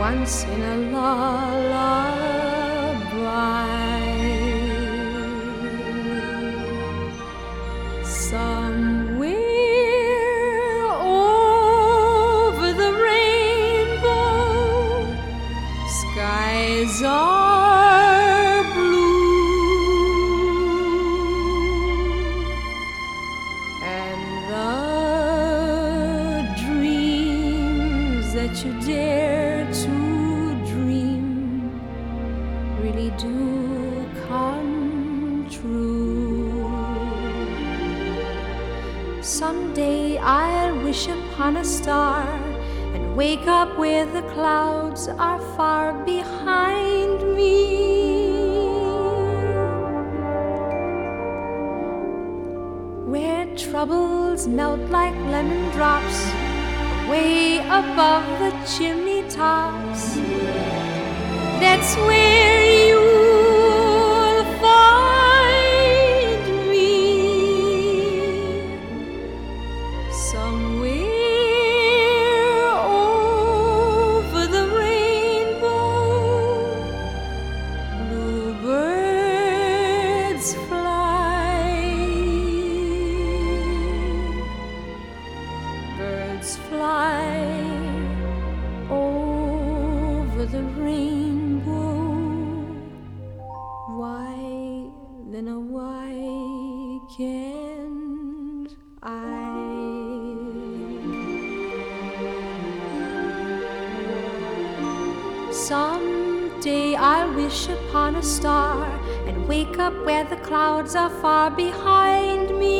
once in a lullaby. Somewhere over the rainbow, skies are blue, and the dreams that you dare to dream really do come true. Someday I'll wish upon a star and wake up where the clouds are far behind me, where troubles melt like lemon drops way above the chimney tops. That's where you'll find me. Somewhere over the rainbow, bluebirds fly. Birds fly over the rainbow. Why, then, oh, why can't I? Someday I'll wish upon a star and wake up where the clouds are far behind me,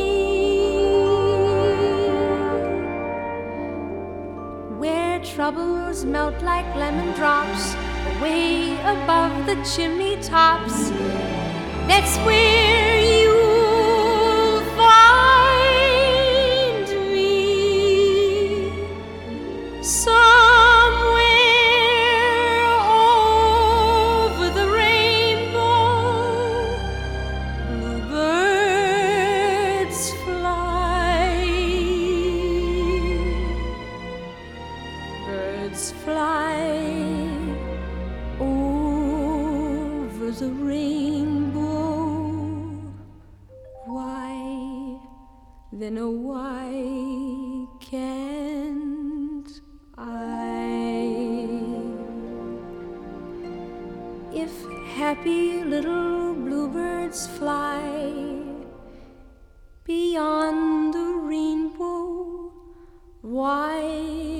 where troubles melt like lemon drops way above the chimney tops. That's where you'll find me. Somewhere over the rainbow, bluebirds fly. Birds fly over the rainbow. Why, then, oh, why can't I? If happy little bluebirds fly beyond the rainbow, why